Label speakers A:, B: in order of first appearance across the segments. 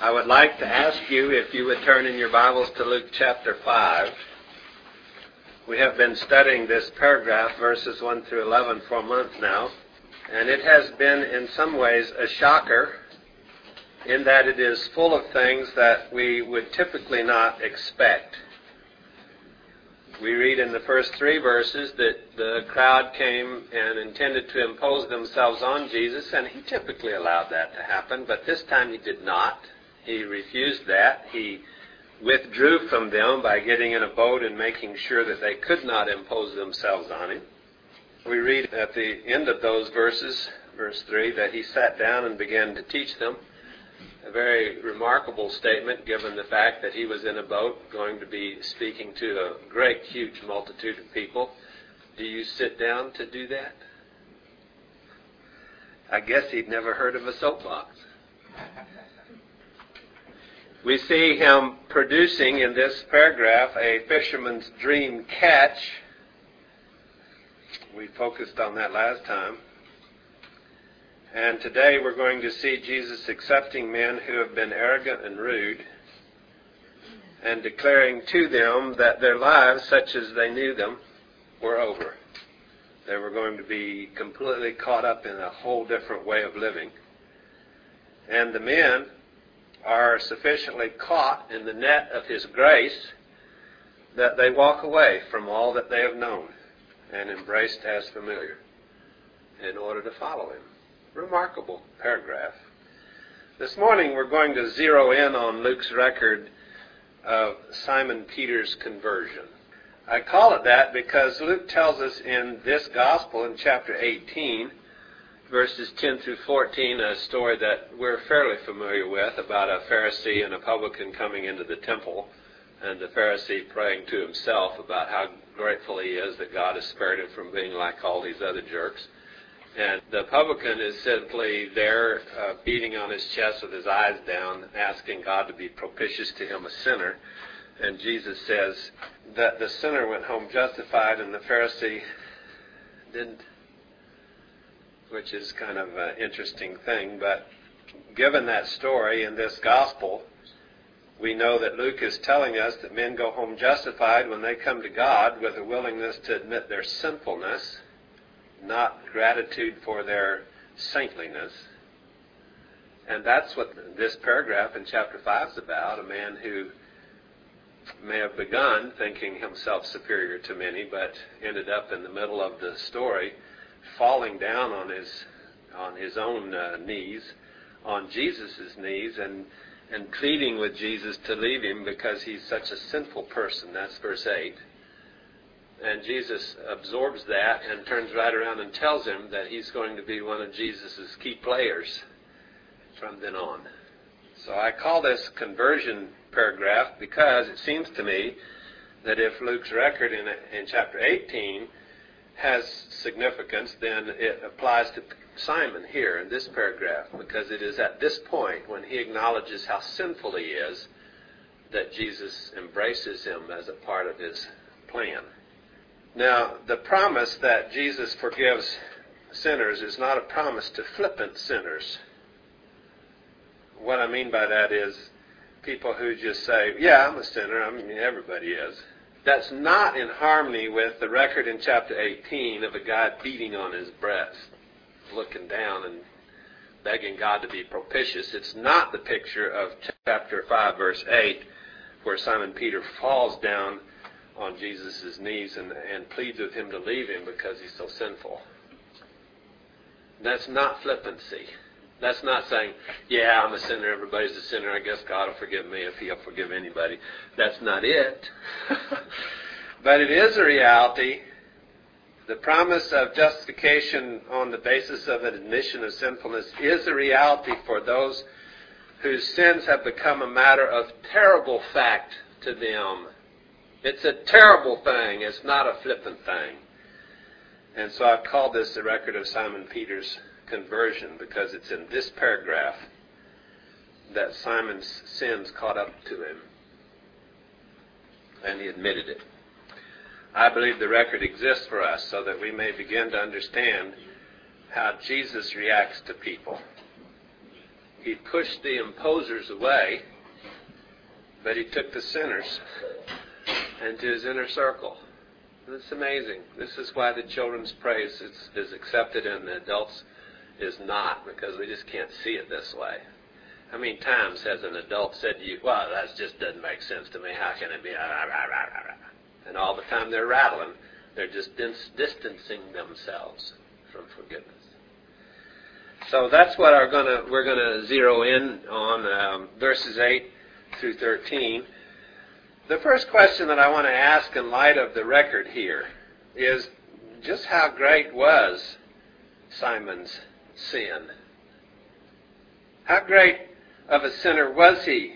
A: I would like to ask you if you would turn in your Bibles to Luke chapter 5. We have been studying this paragraph, verses 1 through 11, for a month now, and it has been in some ways a shocker in that it is full of things that we would typically not expect. We read in the first 3 verses that the crowd came and intended to impose themselves on Jesus, and he typically allowed that to happen, but this time he did not. He refused that. He withdrew from them by getting in a boat and making sure that they could not impose themselves on him. We read at the end of those verses, verse 3, that he sat down and began to teach them. A very remarkable statement given the fact that he was in a boat going to be speaking to a great, huge multitude of people. Do you sit down to do that? I guess he'd never heard of a soapbox. We see him producing in this paragraph a fisherman's dream catch. We focused on that last time. And today we're going to see Jesus accepting men who have been arrogant and rude and declaring to them that their lives, such as they knew them, were over. They were going to be completely caught up in a whole different way of living. And the men are sufficiently caught in the net of his grace that they walk away from all that they have known and embraced as familiar in order to follow him. Remarkable paragraph. This morning we're going to zero in on Luke's record of Simon Peter's conversion. I call it that because Luke tells us in this gospel in chapter 18, verses 10 through 14, a story that we're fairly familiar with about a Pharisee and a publican coming into the temple, and the Pharisee praying to himself about how grateful he is that God has spared him from being like all these other jerks. And the publican is simply there beating on his chest with his eyes down, asking God to be propitious to him, a sinner. And Jesus says that the sinner went home justified and the Pharisee didn't, which is kind of an interesting thing. But given that story in this gospel, we know that Luke is telling us that men go home justified when they come to God with a willingness to admit their sinfulness, not gratitude for their saintliness. And that's what this paragraph in chapter 5 is about, a man who may have begun thinking himself superior to many, but ended up in the middle of the story falling down on his own knees, on Jesus' knees, and pleading with Jesus to leave him because he's such a sinful person. That's verse 8. And Jesus absorbs that and turns right around and tells him that he's going to be one of Jesus' key players from then on. So I call this conversion paragraph because it seems to me that if Luke's record in chapter 18 has significance, then it applies to Simon here in this paragraph, because it is at this point, when he acknowledges how sinful he is, that Jesus embraces him as a part of his plan. Now, the promise that Jesus forgives sinners is not a promise to flippant sinners. What I mean by that is people who just say, yeah, I'm a sinner, I mean, everybody is. That's not in harmony with the record in chapter 18 of a guy beating on his breast, looking down and begging God to be propitious. It's not the picture of chapter 5, verse 8, where Simon Peter falls down on Jesus' knees and pleads with him to leave him because he's so sinful. That's not flippancy. That's not saying, yeah, I'm a sinner, everybody's a sinner, I guess God will forgive me if he'll forgive anybody. That's not it. But it is a reality. The promise of justification on the basis of an admission of sinfulness is a reality for those whose sins have become a matter of terrible fact to them. It's a terrible thing. It's not a flippant thing. And so I've called this the record of Simon Peter's conversion, because it's in this paragraph that Simon's sins caught up to him and he admitted it. I believe the record exists for us so that we may begin to understand how Jesus reacts to people. He pushed the imposers away, but he took the sinners into his inner circle. It's amazing. This is why the children's praise is accepted and the adults is not, because we just can't see it this way. How many times has an adult said to you, well, that just doesn't make sense to me. How can it be? And all the time they're rattling, they're just distancing themselves from forgiveness. So that's what we're going to zero in on, verses 8 through 13. The first question that I want to ask in light of the record here is just how great was Simon's sin? How great of a sinner was he?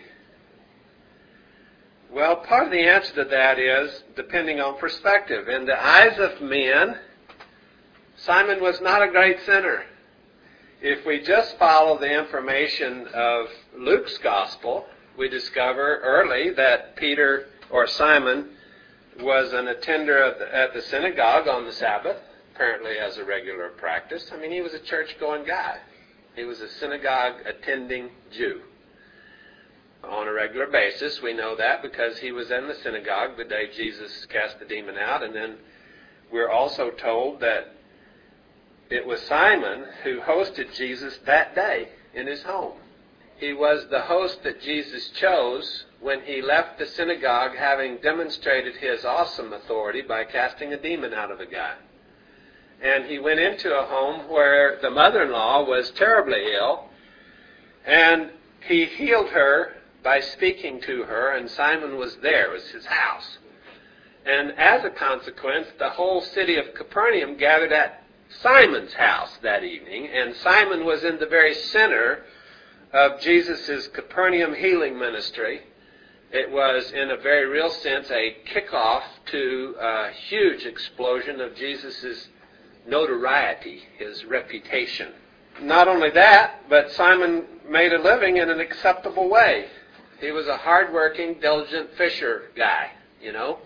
A: Well, part of the answer to that is depending on perspective. In the eyes of men, Simon was not a great sinner. If we just follow the information of Luke's gospel, we discover early that Peter, or Simon, was an attender at the synagogue on the Sabbath, apparently as a regular practice. I mean, he was a church-going guy. He was a synagogue-attending Jew on a regular basis. We know that because he was in the synagogue the day Jesus cast the demon out, and then we're also told that it was Simon who hosted Jesus that day in his home. He was the host that Jesus chose when he left the synagogue, having demonstrated his awesome authority by casting a demon out of a guy. And he went into a home where the mother-in-law was terribly ill, and he healed her by speaking to her, and Simon was there. It was his house. And as a consequence, the whole city of Capernaum gathered at Simon's house that evening, and Simon was in the very center of Jesus' Capernaum healing ministry. It was, in a very real sense, a kickoff to a huge explosion of Jesus' notoriety, his reputation. Not only that, but Simon made a living in an acceptable way. He was a hard-working, diligent fisher guy, you know.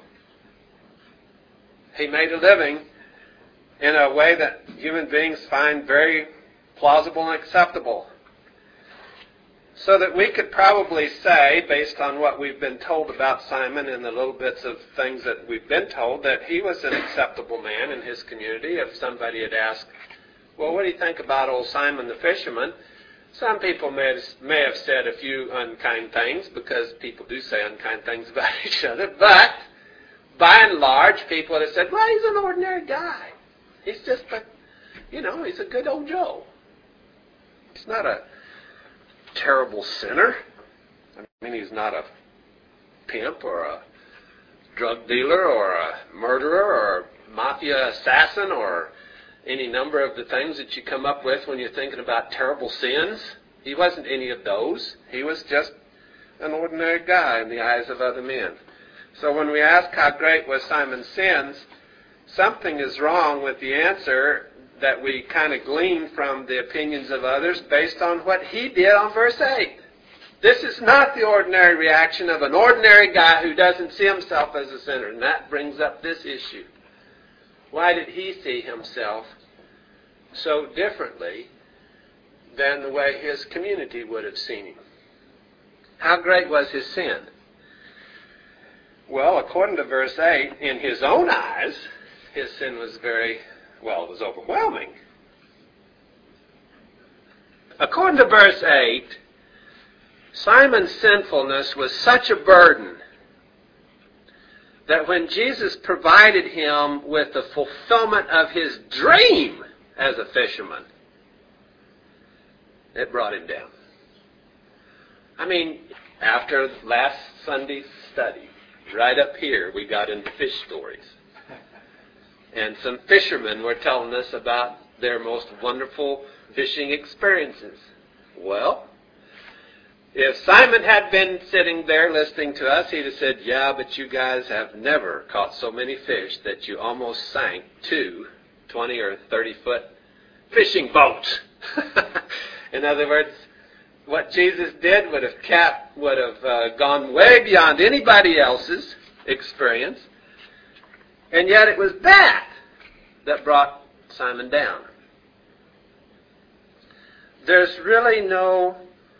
A: He made a living in a way that human beings find very plausible and acceptable. So that we could probably say, based on what we've been told about Simon and the little bits of things that we've been told, that he was an acceptable man in his community. If somebody had asked, well, what do you think about old Simon the fisherman? Some people may have said a few unkind things, because people do say unkind things about each other, but by and large, people would have said, well, he's an ordinary guy. He's just he's a good old Joe. He's not a terrible sinner. I mean, he's not a pimp or a drug dealer or a murderer or a mafia assassin or any number of the things that you come up with when you're thinking about terrible sins. He wasn't any of those. He was just an ordinary guy in the eyes of other men. So when we ask how great was Simon's sins, something is wrong with the answer that we kind of glean from the opinions of others based on what he did on verse 8. This is not the ordinary reaction of an ordinary guy who doesn't see himself as a sinner. And that brings up this issue. Why did he see himself so differently than the way his community would have seen him? How great was his sin? Well, according to verse 8, in his own eyes, his sin was it was overwhelming. According to verse 8, Simon's sinfulness was such a burden that when Jesus provided him with the fulfillment of his dream as a fisherman, it brought him down. I mean, after last Sunday's study, right up here, we got into fish stories. And some fishermen were telling us about their most wonderful fishing experiences. Well, if Simon had been sitting there listening to us, he'd have said, yeah, but you guys have never caught so many fish that you almost sank 2 20 or 30-foot fishing boats. In other words, what Jesus did would have gone way beyond anybody else's experience. And yet it was that brought Simon down. There's really no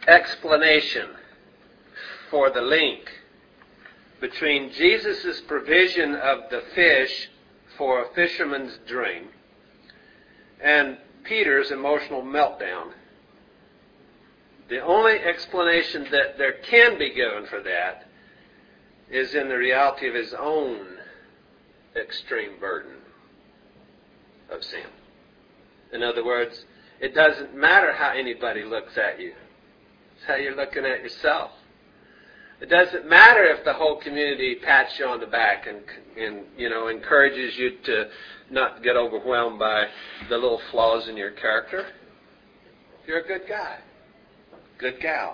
A: explanation for the link between Jesus' provision of the fish for a fisherman's dream and Peter's emotional meltdown. The only explanation that there can be given for that is in the reality of his own extreme burden of sin. In other words, it doesn't matter how anybody looks at you. It's how you're looking at yourself. It doesn't matter if the whole community pats you on the back and encourages you to not get overwhelmed by the little flaws in your character. You're a good guy, good gal.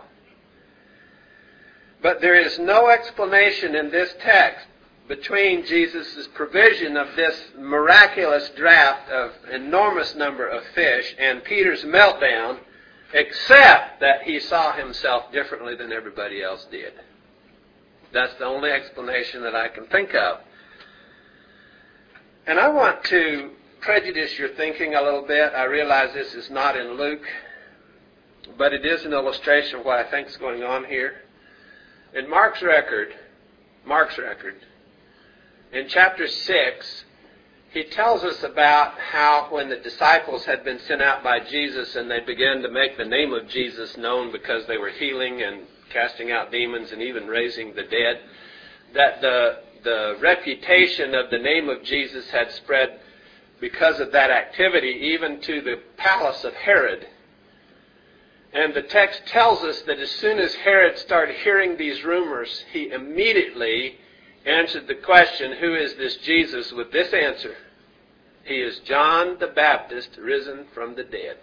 A: But there is no explanation in this text between Jesus' provision of this miraculous draft of enormous number of fish and Peter's meltdown, except that he saw himself differently than everybody else did. That's the only explanation that I can think of. And I want to prejudice your thinking a little bit. I realize this is not in Luke, but it is an illustration of what I think is going on here. In Mark's record, in chapter 6, he tells us about how when the disciples had been sent out by Jesus and they began to make the name of Jesus known because they were healing and casting out demons and even raising the dead, that the reputation of the name of Jesus had spread because of that activity even to the palace of Herod. And the text tells us that as soon as Herod started hearing these rumors, he immediately answered the question, who is this Jesus, with this answer: he is John the Baptist risen from the dead.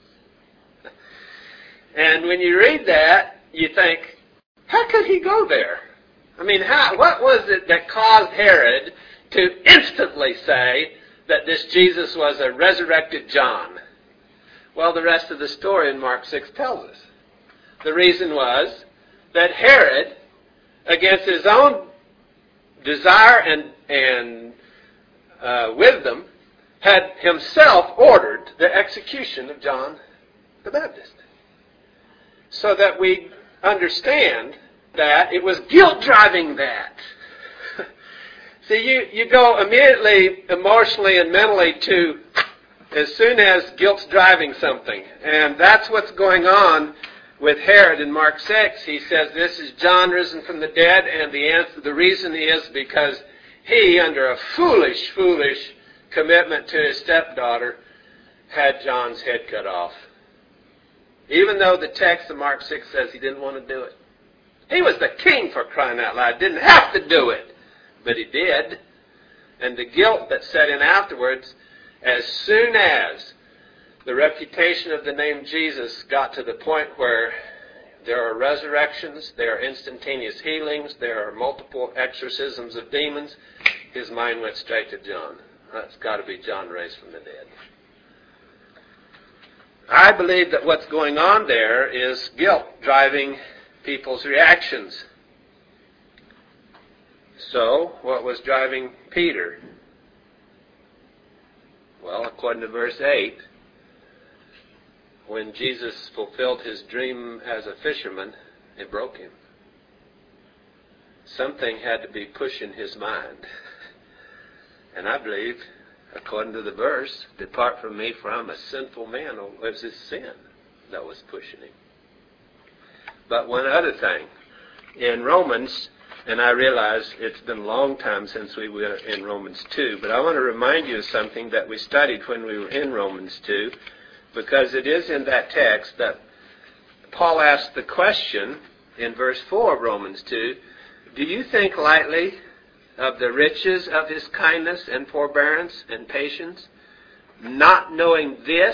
A: And when you read that, you think, how could he go there? I mean, what was it that caused Herod to instantly say that this Jesus was a resurrected John? Well, the rest of the story in Mark 6 tells us. The reason was that Herod, against his own desire and wisdom, had himself ordered the execution of John the Baptist. So that we understand that it was guilt driving that. See, you go immediately emotionally and mentally to as soon as guilt's driving something. And that's what's going on with Herod in Mark 6. He says, this is John risen from the dead, and the reason is because he, under a foolish commitment to his stepdaughter, had John's head cut off. Even though the text of Mark 6 says he didn't want to do it. He was the king, for crying out loud. Didn't have to do it, but he did. And the guilt that set in afterwards, as soon as the reputation of the name Jesus got to the point where there are resurrections, there are instantaneous healings, there are multiple exorcisms of demons, his mind went straight to John. That's got to be John raised from the dead. I believe that what's going on there is guilt driving people's reactions. So, what was driving Peter? Well, according to verse 8, when Jesus fulfilled his dream as a fisherman, it broke him. Something had to be pushing his mind. And I believe, according to the verse, depart from me, for I'm a sinful man. It was his sin that was pushing him. But one other thing. In Romans, and I realize it's been a long time since we were in Romans 2, but I want to remind you of something that we studied when we were in Romans 2, because it is in that text that Paul asked the question in verse 4 of Romans 2, do you think lightly of the riches of his kindness and forbearance and patience, not knowing this,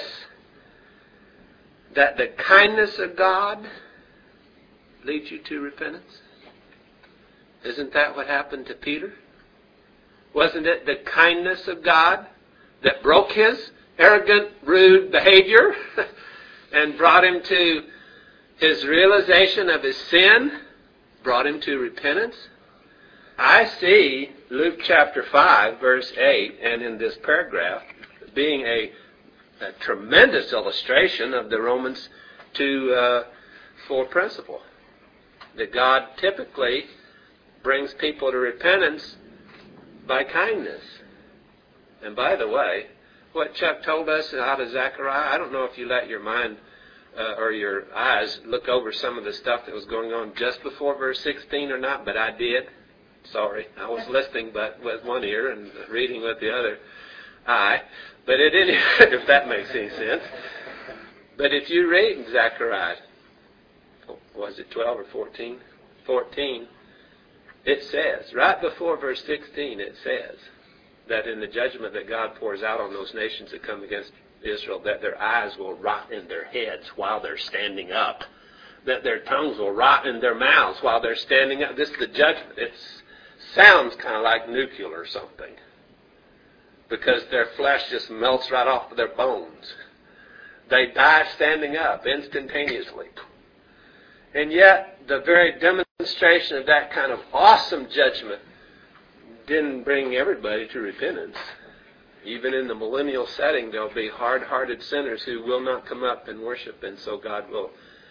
A: that the kindness of God leads you to repentance? Isn't that what happened to Peter? Wasn't it the kindness of God that broke his arrogant, rude behavior and brought him to his realization of his sin, brought him to repentance? I see Luke chapter 5, verse 8, and in this paragraph, being a tremendous illustration of the Romans 2 for principle. That God typically brings people to repentance by kindness. And by the way, what Chuck told us out of Zechariah, I don't know if you let your mind or your eyes look over some of the stuff that was going on just before verse 16 or not, but I did. Sorry, I was listening but with one ear and reading with the other eye. But it didn't, if that makes any sense. But if you read Zechariah, was it 12 or 14? 14, it says, right before verse 16, it says that in the judgment that God pours out on those nations that come against Israel, that their eyes will rot in their heads while they're standing up, that their tongues will rot in their mouths while they're standing up. This is the judgment. It sounds kind of like nuclear or something, because their flesh just melts right off of their bones. They die standing up instantaneously. And yet, the very demonstration of that kind of awesome judgment didn't bring everybody to repentance. Even in the millennial setting, there will be hard-hearted sinners who will not come up and worship, and so God will,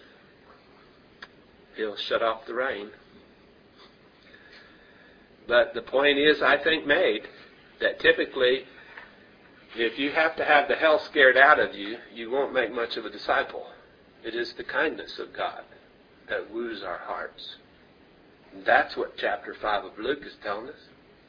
A: He'll shut off the rain. But the point is, I think, made that typically, if you have to have the hell scared out of you, you won't make much of a disciple. It is the kindness of God that woos our hearts. And that's what chapter 5 of Luke is telling us.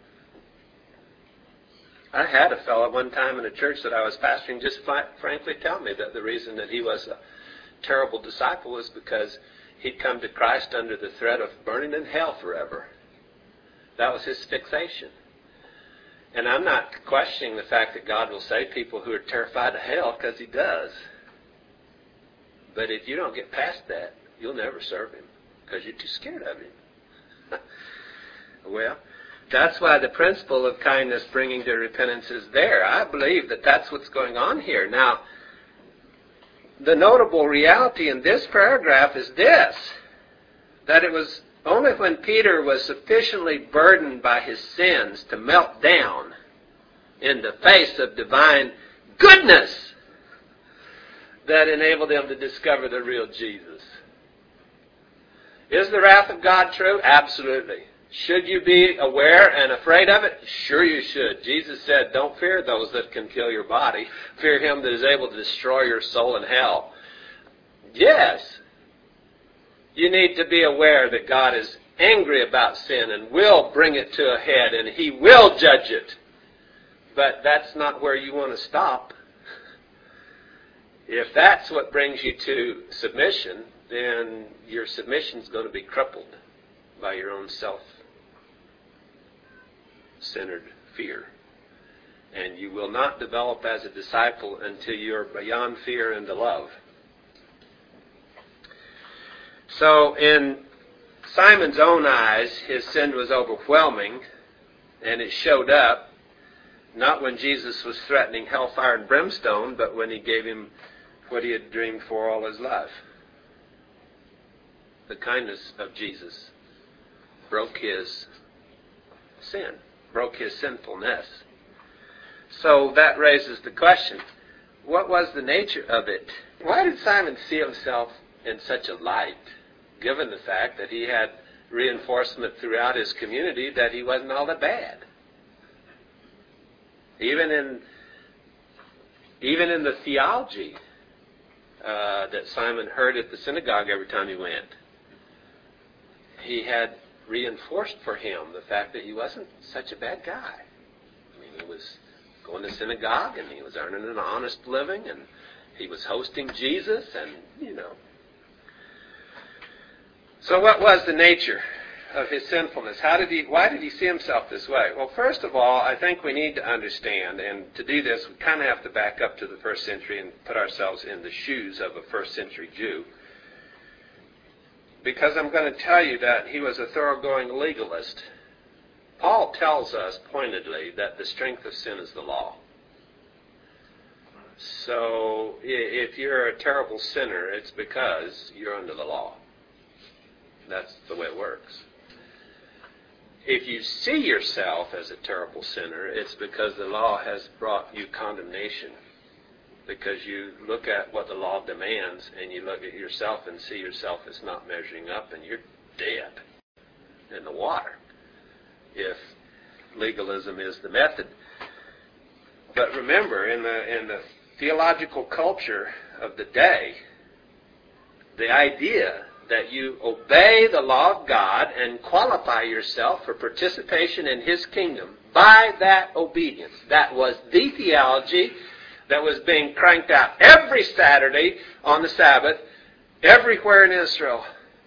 A: I had a fellow one time in a church that I was pastoring just frankly tell me that the reason that he was a terrible disciple was because he'd come to Christ under the threat of burning in hell forever. That was his fixation. And I'm not questioning the fact that God will save people who are terrified of hell, because He does. But if you don't get past that, you'll never serve Him, because you're too scared of Him. Well, that's why the principle of kindness bringing to repentance is there. I believe that that's what's going on here. Now, the notable reality in this paragraph is this, that it was only when Peter was sufficiently burdened by his sins to melt down in the face of divine goodness that enabled him to discover the real Jesus. Is the wrath of God true? Absolutely. Should you be aware and afraid of it? Sure you should. Jesus said, don't fear those that can kill your body. Fear Him that is able to destroy your soul in hell. Yes. You need to be aware that God is angry about sin and will bring it to a head, and He will judge it. But that's not where you want to stop. If that's what brings you to submission, then your submission is going to be crippled by your own self-centered fear. And you will not develop as a disciple until you're beyond fear into love. So in Simon's own eyes, his sin was overwhelming, and it showed up not when Jesus was threatening hellfire and brimstone, but when He gave him what he had dreamed for all his life. The kindness of Jesus broke his sin, broke his sinfulness. So that raises the question, what was the nature of it? Why did Simon see himself in such a light, given the fact that he had reinforcement throughout his community that he wasn't all that bad? Even in the theology that Simon heard at the synagogue every time he went, he had reinforced for him the fact that he wasn't such a bad guy. I mean, he was going to synagogue, and he was earning an honest living, and he was hosting Jesus, and, you know. So what was the nature of his sinfulness? Why did he see himself this way? Well, first of all, I think we need to understand, and to do this, we kind of have to back up to the first century and put ourselves in the shoes of a first century Jew. Because I'm going to tell you that he was a thoroughgoing legalist. Paul tells us pointedly that the strength of sin is the law. So if you're a terrible sinner, it's because you're under the law. That's the way it works. If you see yourself as a terrible sinner, it's because the law has brought you condemnation. because you look at what the law demands and you look at yourself and see yourself as not measuring up, and you're dead in the water if legalism is the method. But remember, in the theological culture of the day, the idea that you obey the law of God and qualify yourself for participation in His kingdom by that obedience, that was the theology that was being cranked out every Saturday on the Sabbath, everywhere in Israel.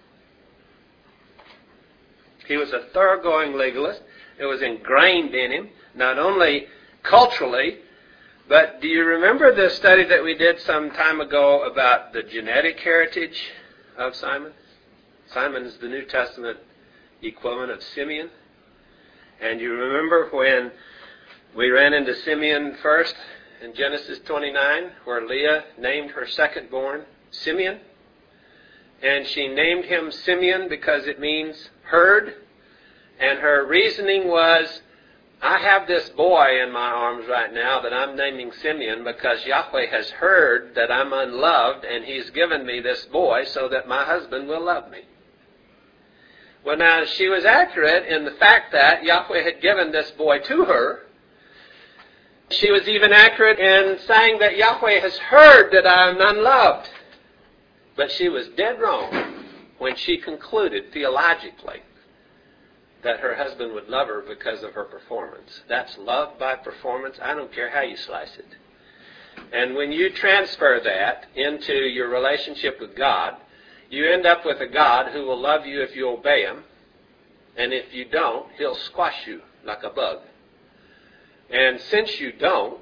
A: He was a thoroughgoing legalist. It was ingrained in him, not only culturally, but do you remember the study that we did some time ago about the genetic heritage of Simon? Simon is the New Testament equivalent of Simeon. And you remember when we ran into Simeon first in Genesis 29, where Leah named her second-born Simeon? And she named him Simeon because it means herd. And her reasoning was, I have this boy in my arms right now that I'm naming Simeon because Yahweh has heard that I'm unloved, and He's given me this boy so that my husband will love me. Well, now, she was accurate in the fact that Yahweh had given this boy to her. She was even accurate in saying that Yahweh has heard that I am unloved. But she was dead wrong when she concluded theologically that her husband would love her because of her performance. That's love by performance. I don't care how you slice it. And when you transfer that into your relationship with God, you end up with a God who will love you if you obey Him. And if you don't, He'll squash you like a bug. And since you don't,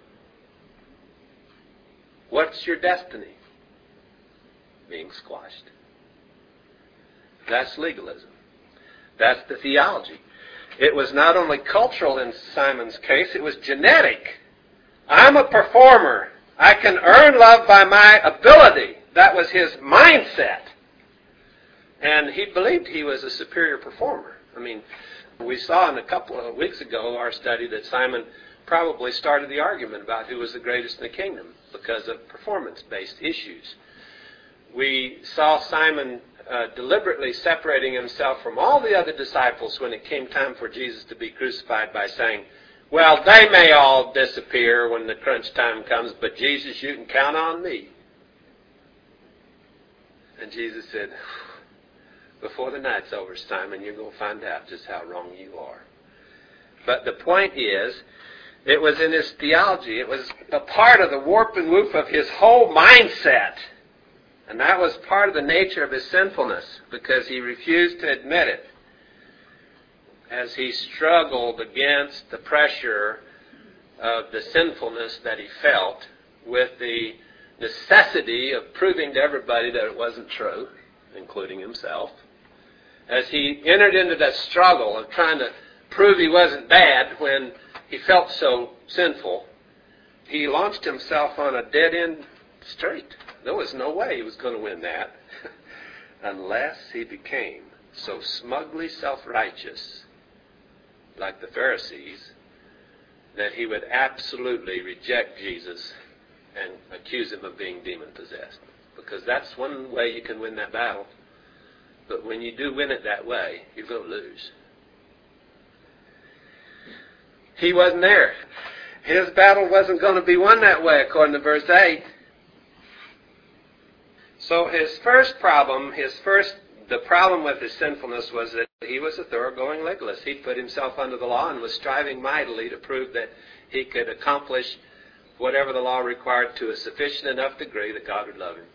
A: what's your destiny? Being squashed. That's legalism. That's the theology. It was not only cultural in Simon's case, it was genetic. I'm a performer. I can earn love by my ability. That was his mindset. And he believed he was a superior performer. I mean, we saw in a couple of weeks ago, our study, that Simon probably started the argument about who was the greatest in the kingdom because of performance-based issues. We saw Simon deliberately separating himself from all the other disciples when it came time for Jesus to be crucified by saying, well, they may all disappear when the crunch time comes, but Jesus, you can count on me. And Jesus said, before the night's over, Simon, you're going to find out just how wrong you are. But the point is, it was in his theology. It was a part of the warp and woof of his whole mindset. And that was part of the nature of his sinfulness, because he refused to admit it. As he struggled against the pressure of the sinfulness that he felt, with the necessity of proving to everybody that it wasn't true, including himself, as he entered into that struggle of trying to prove he wasn't bad when he felt so sinful, he launched himself on a dead-end street. There was no way he was going to win that unless he became so smugly self-righteous, like the Pharisees, that he would absolutely reject Jesus and accuse him of being demon-possessed. Because that's one way you can win that battle. But when you do win it that way, you're going to lose. He wasn't there. His battle wasn't going to be won that way, according to verse 8. So his first problem, the problem with his sinfulness was that he was a thoroughgoing legalist. He put himself under the law and was striving mightily to prove that he could accomplish whatever the law required to a sufficient enough degree that God would love him.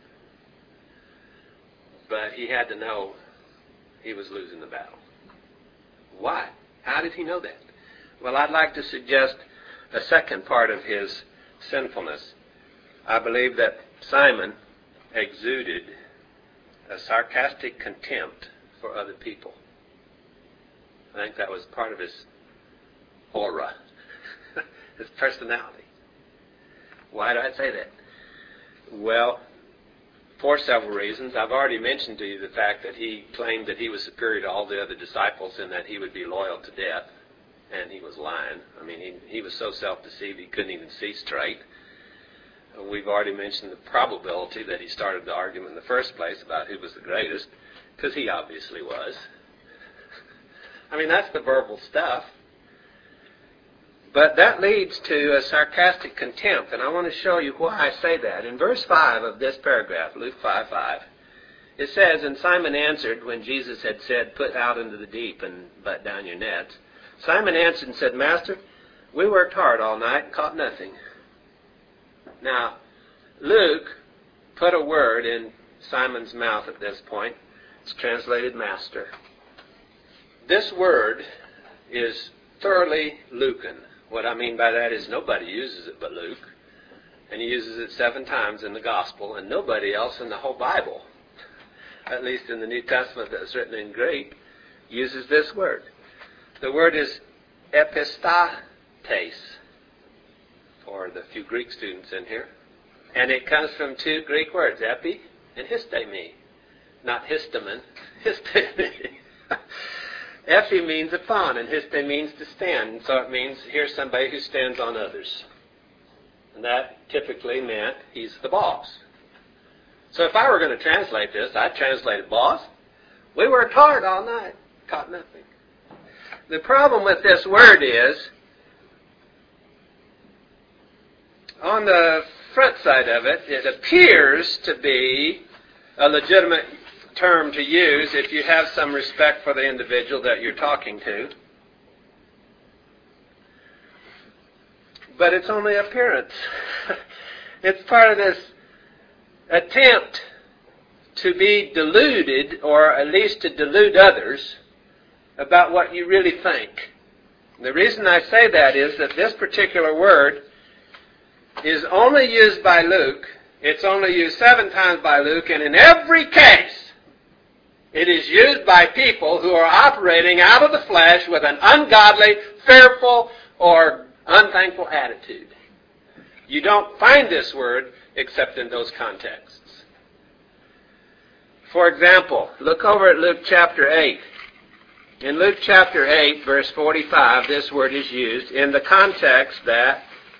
A: But he had to know he was losing the battle. Why? How did he know that? Well, I'd like to suggest a second part of his sinfulness. I believe that Simon exuded a sarcastic contempt for other people. I think that was part of his aura, his personality. Why do I say that? Well, for several reasons. I've already mentioned to you the fact that he claimed that he was superior to all the other disciples and that he would be loyal to death. And he was lying. I mean, he was so self-deceived he couldn't even see straight. We've already mentioned the probability that he started the argument in the first place about who was the greatest, because he obviously was. I mean, that's the verbal stuff. But that leads to a sarcastic contempt, and I want to show you why I say that. In verse 5 of this paragraph, Luke 5:5, it says, "And Simon answered," when Jesus had said, "Put out into the deep and let down your nets. Simon answered and said, 'Master, we worked hard all night and caught nothing.'" Now, Luke put a word in Simon's mouth at this point. It's translated master. This word is thoroughly Lucan. What I mean by that is nobody uses it but Luke. And he uses it 7 times in the Gospel, and nobody else in the whole Bible, at least in the New Testament that's written in Greek, uses this word. The word is epistates, for the few Greek students in here. And it comes from 2 Greek words, epi and histemi. Not histamine, histemi. Epi means upon, and histe means to stand. And so it means here's somebody who stands on others. And that typically meant he's the boss. So if I were going to translate this, I'd translate it, boss. We worked hard all night, caught nothing. The problem with this word is, on the front side of it, it appears to be a legitimate term to use if you have some respect for the individual that you're talking to. But it's only appearance. It's part of this attempt to be deluded, or at least to delude others, about what you really think. The reason I say that is that this particular word is only used by Luke. It's only used 7 times by Luke, and in every case, it is used by people who are operating out of the flesh with an ungodly, fearful, or unthankful attitude. You don't find this word except in those contexts. For example, look over at Luke chapter 8. In Luke chapter 8, verse 45, this word is used in the context that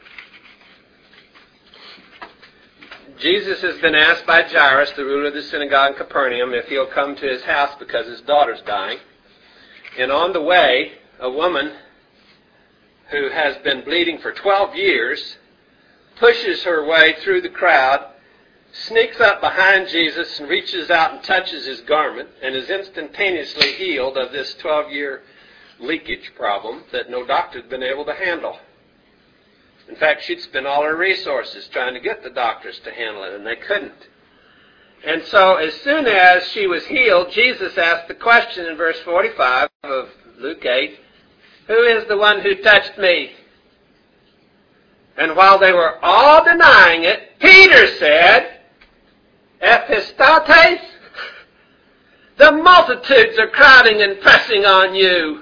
A: Jesus has been asked by Jairus, the ruler of the synagogue in Capernaum, if he'll come to his house because his daughter's dying. And on the way, a woman who has been bleeding for 12 years pushes her way through the crowd, sneaks up behind Jesus and reaches out and touches his garment, and is instantaneously healed of this 12-year leakage problem that no doctor had been able to handle. In fact, she'd spent all her resources trying to get the doctors to handle it, and they couldn't. And so as soon as she was healed, Jesus asked the question in verse 45 of Luke 8, "Who is the one who touched me?" And while they were all denying it, Peter said, "Epistates, the multitudes are crowding and pressing on you."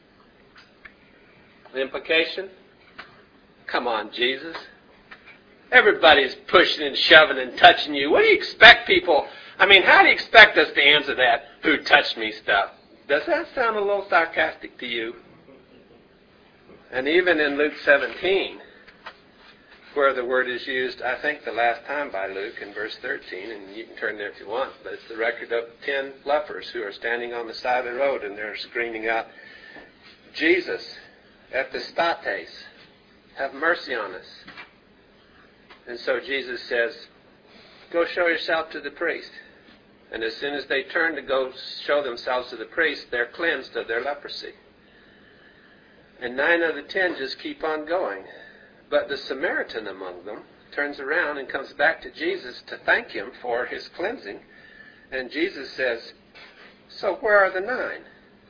A: The implication? Come on, Jesus. Everybody's pushing and shoving and touching you. What do you expect people? I mean, how do you expect us to answer that, "who touched me" stuff? Does that sound a little sarcastic to you? And even in Luke 17, where the word is used, I think the last time by Luke in verse 13, and you can turn there if you want, but it's the record of 10 lepers who are standing on the side of the road and they're screaming out, "Jesus, epistates, have mercy on us." And so Jesus says, "Go show yourself to the priest." And as soon as they turn to go show themselves to the priest, they're cleansed of their leprosy. And 9 of the 10 just keep on going. But the Samaritan among them turns around and comes back to Jesus to thank him for his cleansing. And Jesus says, "So where are the 9?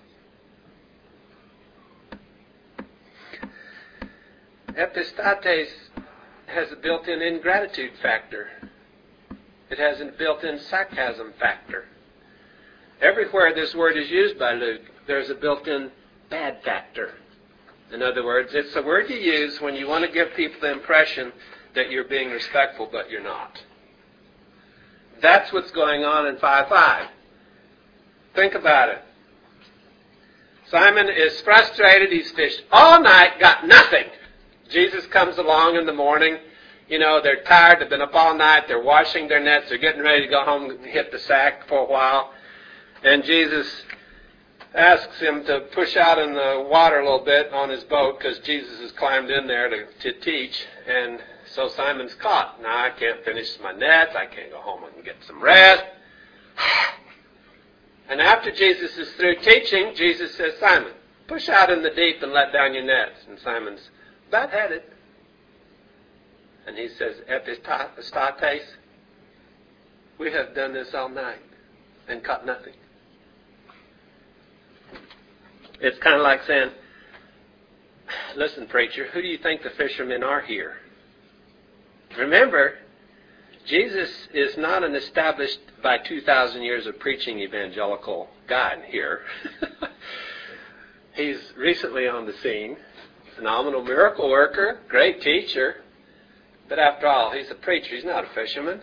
A: Epistates has a built-in ingratitude factor. It has a built-in sarcasm factor. Everywhere this word is used by Luke, there's a built-in bad factor. In other words, it's a word you use when you want to give people the impression that you're being respectful, but you're not. That's what's going on in 5:5. Think about it. Simon is frustrated. He's fished all night, got nothing. Jesus comes along in the morning. they're tired, they've been up all night, they're washing their nets, they're getting ready to go home and hit the sack for a while. And Jesus asks him to push out in the water a little bit on his boat because Jesus has climbed in there to teach. And so Simon's caught. Now, I can't finish my nets. I can't go home and get some rest. And after Jesus is through teaching, Jesus says, Simon, push out in the deep and let down your nets. And Simon's bat-headed. And he says, Epistates, we have done this all night and caught nothing. It's kind of like saying, listen, preacher, who do you think the fishermen are here? Remember, Jesus is not an established by 2,000 years of preaching evangelical God here. He's recently on the scene, phenomenal miracle worker, great teacher, but after all, he's a preacher. He's not a fisherman.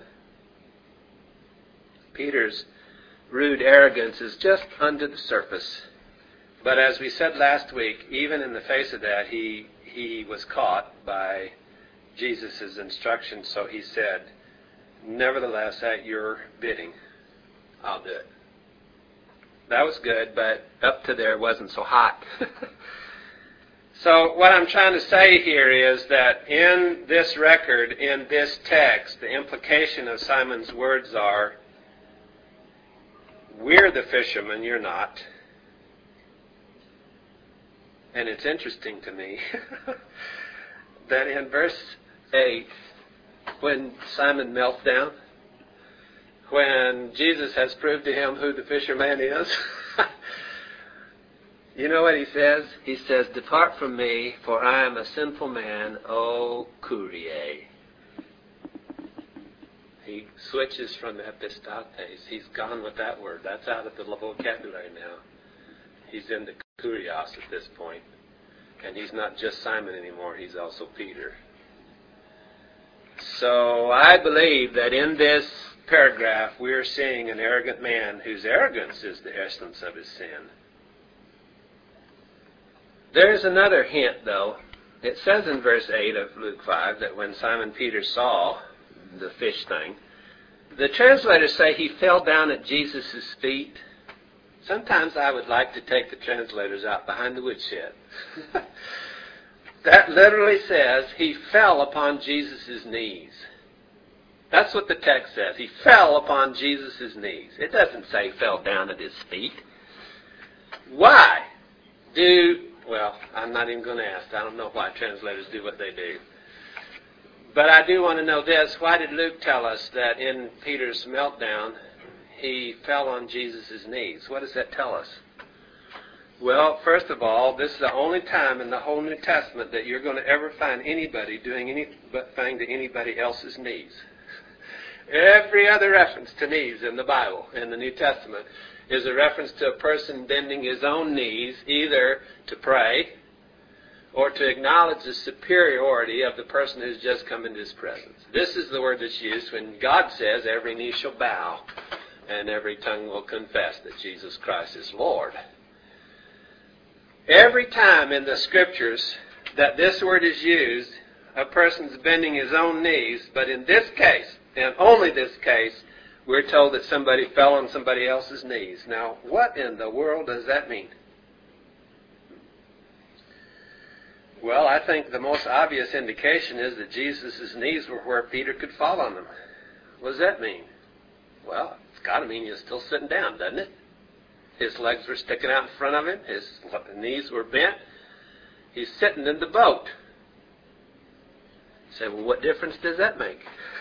A: Peter's rude arrogance is just under the surface. But as we said last week, even in the face of that, he was caught by Jesus' instructions. So he said, nevertheless, at your bidding, I'll do it. That was good, but up to there wasn't so hot. So what I'm trying to say here is that in this record, in this text, the implication of Simon's words are, we're the fishermen, you're not. And it's interesting to me that in verse 8, when Simon melts down, when Jesus has proved to him who the fisherman is, you know what he says? He says, depart from me, for I am a sinful man, O Kyrie. He switches from epistates. He's gone with that word. That's out of the vocabulary now. He's into Kurios at this point. And he's not just Simon anymore, he's also Peter. So I believe that in this paragraph we're seeing an arrogant man whose arrogance is the essence of his sin. There's another hint, though. It says in verse 8 of Luke 5 that when Simon Peter saw the fish thing, the translators say he fell down at Jesus' feet. Sometimes I would like to take the translators out behind the woodshed. That literally says he fell upon Jesus' knees. That's what the text says. He fell upon Jesus' knees. It doesn't say he fell down at his feet. Why well, I'm not even going to ask. I don't know why translators do what they do. But I do want to know this. Why did Luke tell us that in Peter's meltdown, he fell on Jesus' knees? What does that tell us? Well, first of all, this is the only time in the whole New Testament that you're going to ever find anybody doing anything to anybody else's knees. Every other reference to knees in the Bible, in the New Testament, is a reference to a person bending his own knees, either to pray or to acknowledge the superiority of the person who's just come into his presence. This is the word that's used when God says, every knee shall bow and every tongue will confess that Jesus Christ is Lord. Every time in the Scriptures that this word is used, a person's bending his own knees, but in this case, and only this case, we're told that somebody fell on somebody else's knees. Now, what in the world does that mean? Well, I think the most obvious indication is that Jesus' knees were where Peter could fall on them. What does that mean? Well, it's got to mean he was still sitting down, doesn't it? His legs were sticking out in front of him. His knees were bent. He's sitting in the boat. You say, well, what difference does that make?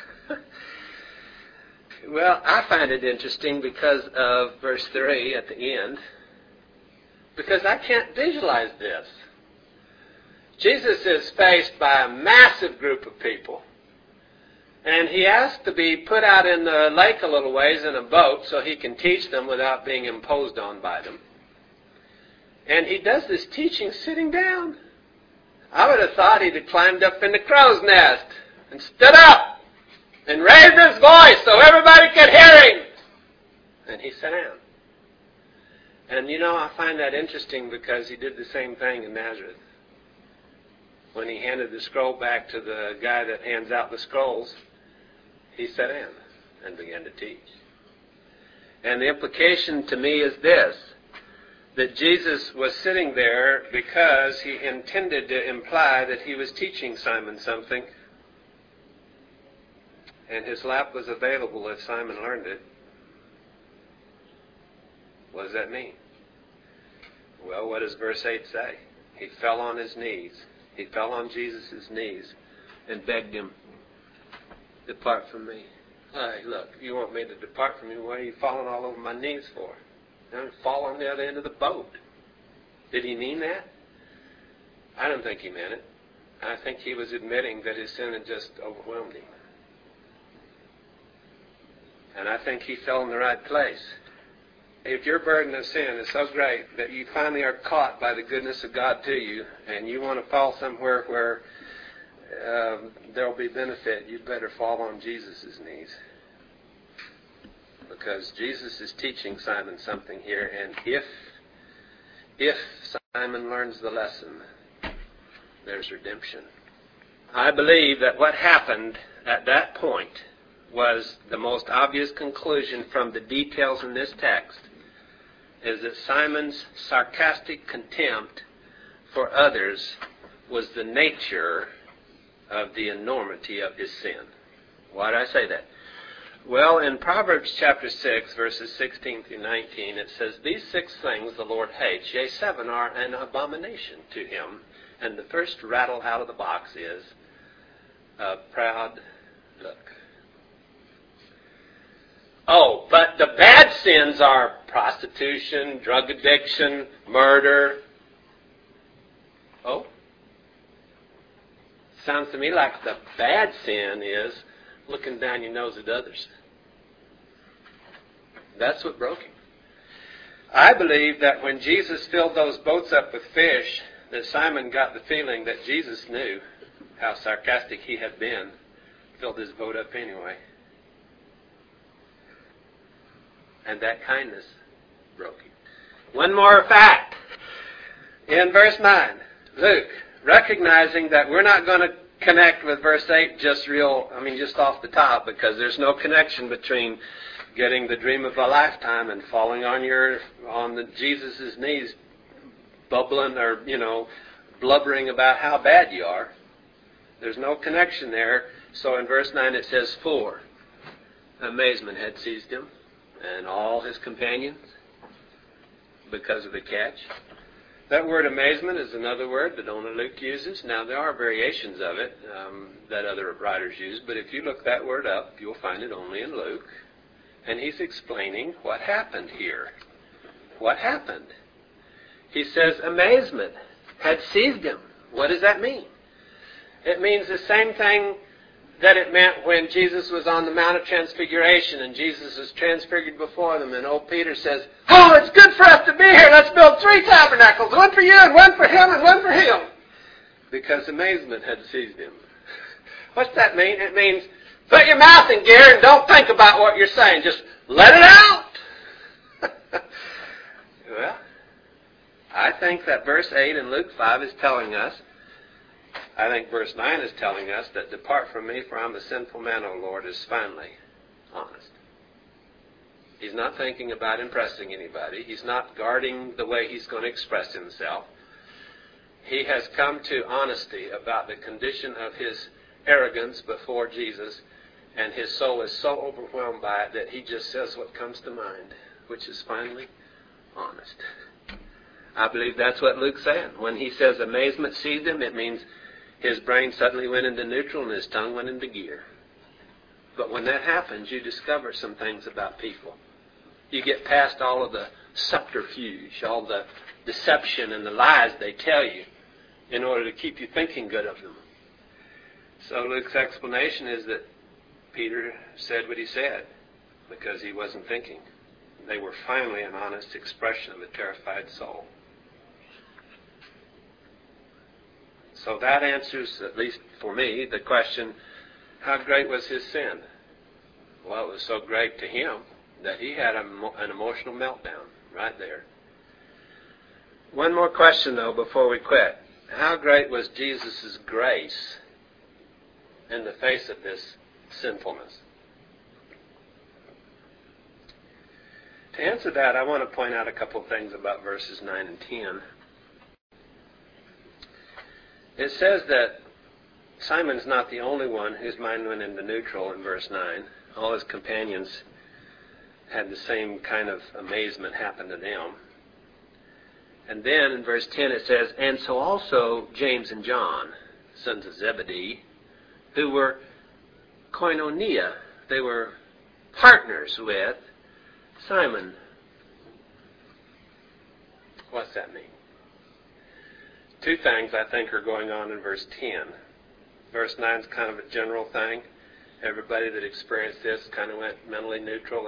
A: Well, I find it interesting because of verse 3 at the end. Because I can't visualize this. Jesus is faced by a massive group of people. And he asked to be put out in the lake a little ways in a boat so he can teach them without being imposed on by them. And he does this teaching sitting down. I would have thought he'd have climbed up in the crow's nest and stood up and raised his voice so everybody could hear him. And he sat down. And I find that interesting because he did the same thing in Nazareth. when he handed the scroll back to the guy that hands out the scrolls, he sat in and began to teach. And the implication to me is this, that Jesus was sitting there because he intended to imply that he was teaching Simon something, and his lap was available if Simon learned it. What does that mean? Well, what does verse 8 say? He fell on his knees. He fell on Jesus' knees and begged him, "Depart from me." Hey, look, you want me to depart from you? What are you falling all over my knees for? I'm fall on the other end of the boat. Did he mean that? I don't think he meant it. I think he was admitting that his sin had just overwhelmed him. And I think he fell in the right place. If your burden of sin is so great that you finally are caught by the goodness of God to you, and you want to fall somewhere where there will be benefit, you'd better fall on Jesus' knees. Because Jesus is teaching Simon something here, and if Simon learns the lesson, there's redemption. I believe that what happened at that point was the most obvious conclusion from the details in this text, is that Simon's sarcastic contempt for others was the nature of the enormity of his sin. Why did I say that? Well, in Proverbs chapter 6, verses 16 through 19, it says, "These 6 things the Lord hates, yea, 7 are an abomination to him." And the first rattle out of the box is a proud look. Oh, but the bad sins are prostitution, drug addiction, murder. Oh? Sounds to me like the bad sin is looking down your nose at others. That's what broke him. I believe that when Jesus filled those boats up with fish, that Simon got the feeling that Jesus knew how sarcastic he had been, filled his boat up anyway. And that kindness broke him. One more fact. In verse 9, Luke, recognizing that we're not going to connect with verse 8 just off the top, because there's no connection between getting the dream of a lifetime and falling on Jesus' knees, bubbling or, blubbering about how bad you are. There's no connection there. So in verse 9 it says, "For amazement had seized him and all his companions because of the catch." That word amazement is another word that only Luke uses. Now, there are variations of it that other writers use, but if you look that word up, you'll find it only in Luke. And he's explaining what happened here. What happened? He says amazement had seized him. What does that mean? It means the same thing that it meant when Jesus was on the Mount of Transfiguration and Jesus was transfigured before them, and old Peter says, "Oh, it's good for us to be here. Let's build 3 tabernacles, one for you and one for him and one for him." Because amazement had seized him. What's that mean? It means put your mouth in gear and don't think about what you're saying. Just let it out. Well, I think that verse 8 in Luke 5 is telling us, I think verse 9 is telling us that "Depart from me, for I'm a sinful man, O Lord," is finally honest. He's not thinking about impressing anybody. He's not guarding the way he's going to express himself. He has come to honesty about the condition of his arrogance before Jesus, and his soul is so overwhelmed by it that he just says what comes to mind, which is finally honest. I believe that's what Luke's saying. When he says amazement seized him, it means his brain suddenly went into neutral and his tongue went into gear. But when that happens, you discover some things about people. You get past all of the subterfuge, all the deception and the lies they tell you in order to keep you thinking good of them. So Luke's explanation is that Peter said what he said because he wasn't thinking. They were finally an honest expression of a terrified soul. So that answers, at least for me, the question, how great was his sin? Well, it was so great to him that he had an emotional meltdown right there. One more question, though, before we quit. How great was Jesus' grace in the face of this sinfulness? To answer that, I want to point out a couple of things about verses 9 and 10. It says that Simon's not the only one whose mind went into neutral in verse 9. All his companions had the same kind of amazement happen to them. And then in verse 10 it says, and so also James and John, sons of Zebedee, who were koinonia, they were partners with Simon. What's that mean? Two things I think are going on in verse 10. Verse 9 is kind of a general thing. Everybody that experienced this kind of went mentally neutral,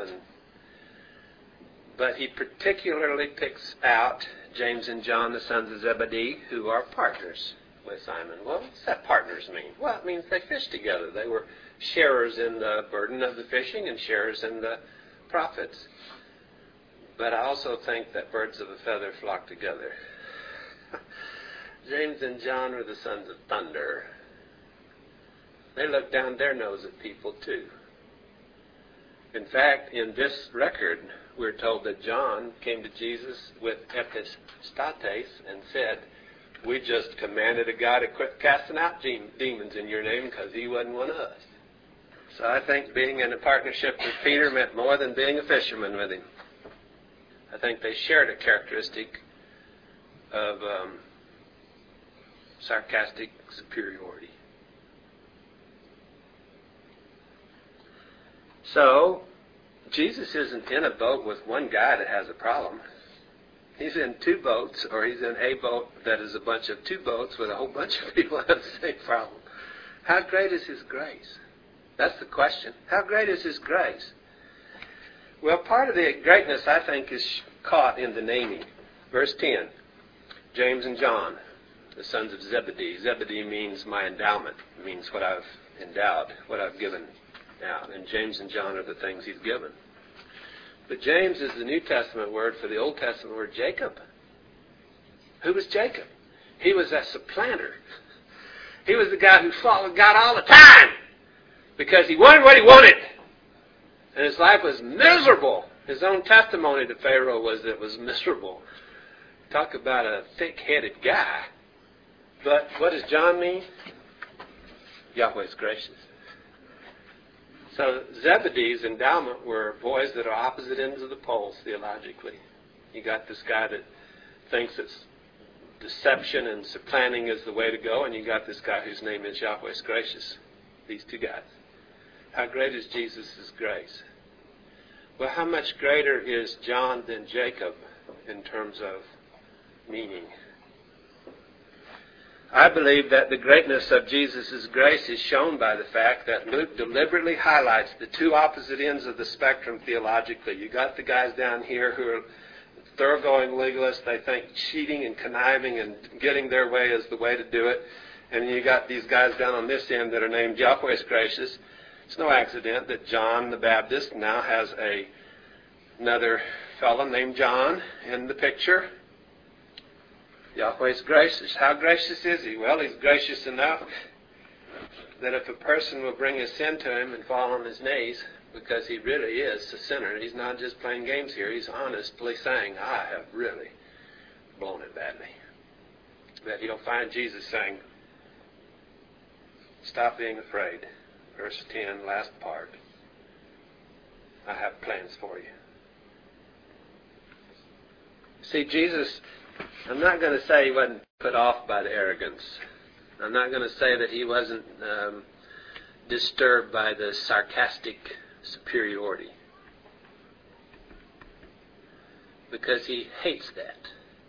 A: but he particularly picks out James and John, the sons of Zebedee, who are partners with Simon. Well, what's that partners mean? Well, it means they fished together. They were sharers in the burden of the fishing and sharers in the profits. But I also think that birds of a feather flock together. James and John were the sons of thunder. They looked down their nose at people too. In fact, in this record, we're told that John came to Jesus with epistates and said, we just commanded a guy to quit casting out demons in your name because he wasn't one of us. So I think being in a partnership with Peter meant more than being a fisherman with him. I think they shared a characteristic of sarcastic superiority. So, Jesus isn't in a boat with one guy that has a problem. He's in two boats, or he's in a boat that is a bunch of two boats with a whole bunch of people that have the same problem. How great is His grace? That's the question. How great is His grace? Well, part of the greatness, I think, is caught in the naming. Verse 10, James and John, the sons of Zebedee. Zebedee means my endowment. It means what I've endowed, what I've given out. And James and John are the things He's given. But James is the New Testament word for the Old Testament word Jacob. Who was Jacob? He was a supplanter. He was the guy who fought with God all the time because he wanted what he wanted. And his life was miserable. His own testimony to Pharaoh was that it was miserable. Talk about a thick-headed guy. But what does John mean? Yahweh's gracious. So Zebedee's endowment were boys that are opposite ends of the poles theologically. You got this guy that thinks that deception and supplanting is the way to go, and you got this guy whose name is Yahweh's gracious. These two guys. How great is Jesus' grace? Well, how much greater is John than Jacob in terms of meaning? I believe that the greatness of Jesus' grace is shown by the fact that Luke deliberately highlights the two opposite ends of the spectrum theologically. You got the guys down here who are thoroughgoing legalists. They think cheating and conniving and getting their way is the way to do it. And you got these guys down on this end that are named Yahweh's gracious. It's no accident that John the Baptist now has another fellow named John in the picture. Yahweh's gracious. How gracious is He? Well, He's gracious enough that if a person will bring his sin to Him and fall on his knees, because he really is a sinner, he's not just playing games here, he's honestly saying, I have really blown it badly. That he'll find Jesus saying, stop being afraid. Verse 10, last part. I have plans for you. See, Jesus, I'm not going to say He wasn't put off by the arrogance. I'm not going to say that He wasn't disturbed by the sarcastic superiority. Because He hates that.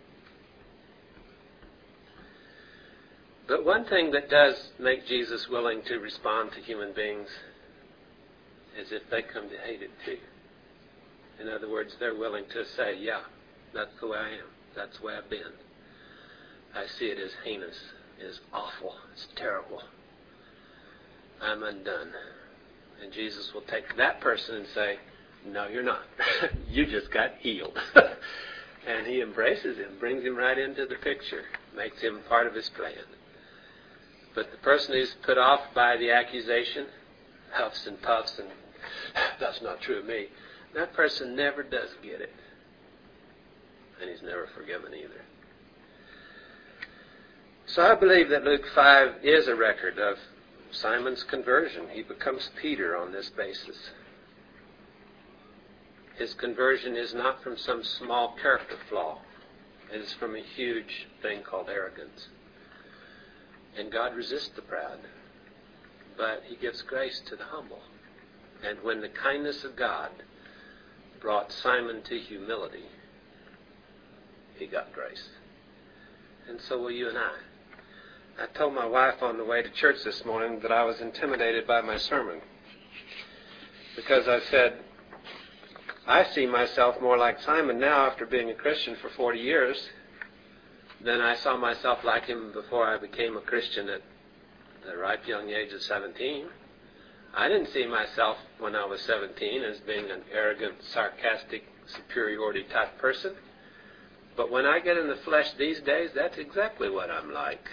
A: But one thing that does make Jesus willing to respond to human beings is if they come to hate it too. In other words, they're willing to say, yeah, that's the way I am. That's the way I've been. I see it as heinous, as awful, it's terrible. I'm undone. And Jesus will take that person and say, no, you're not. You just got healed. And he embraces him, brings him right into the picture, makes him part of his plan. But the person who's put off by the accusation, huffs and puffs and, that's not true of me, that person never does get it. And he's never forgiven either. So I believe that Luke 5 is a record of Simon's conversion. He becomes Peter on this basis. His conversion is not from some small character flaw. It is from a huge thing called arrogance. And God resists the proud, but he gives grace to the humble. And when the kindness of God brought Simon to humility, he got grace. And so will you and I. I told my wife on the way to church this morning that I was intimidated by my sermon. Because I said, I see myself more like Simon now after being a Christian for 40 years than I saw myself like him before I became a Christian at the ripe young age of 17. I didn't see myself when I was 17 as being an arrogant, sarcastic, superiority type person. But when I get in the flesh these days, that's exactly what I'm like.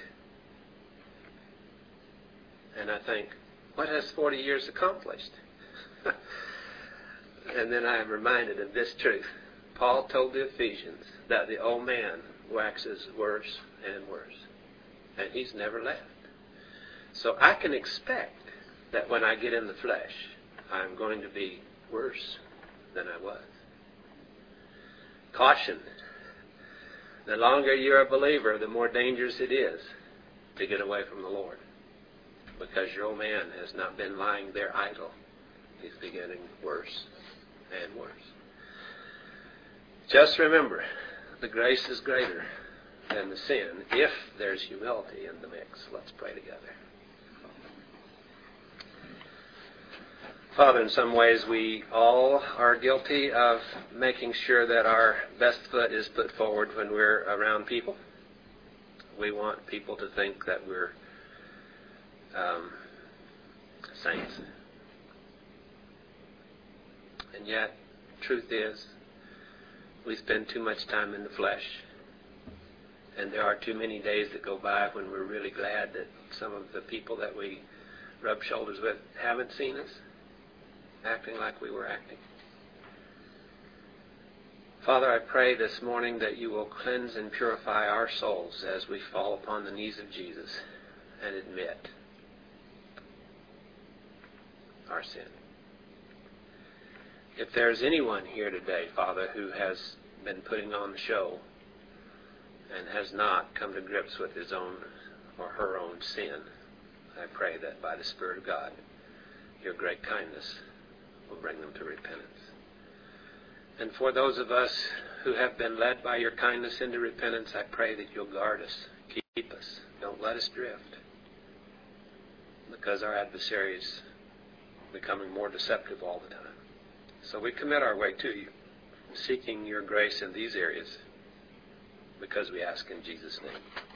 A: And I think, what has 40 years accomplished? And then I am reminded of this truth. Paul told the Ephesians that the old man waxes worse and worse. And he's never left. So I can expect that when I get in the flesh, I'm going to be worse than I was. Caution. The longer you're a believer, the more dangerous it is to get away from the Lord. Because your old man has not been lying there idle. He's beginning worse and worse. Just remember, the grace is greater than the sin if there's humility in the mix. Let's pray together. Father, in some ways we all are guilty of making sure that our best foot is put forward when we're around people. We want people to think that we're saints. And yet, truth is, we spend too much time in the flesh. And there are too many days that go by when we're really glad that some of the people that we rub shoulders with haven't seen us acting like we were acting. Father, I pray this morning that you will cleanse and purify our souls as we fall upon the knees of Jesus and admit our sin. If there's anyone here today, Father, who has been putting on the show and has not come to grips with his own or her own sin, I pray that by the Spirit of God, your great kindness will bring them to repentance. And for those of us who have been led by your kindness into repentance, I pray that you'll guard us, keep us, don't let us drift, because our adversary is becoming more deceptive all the time. So we commit our way to you, seeking your grace in these areas, because we ask in Jesus' name.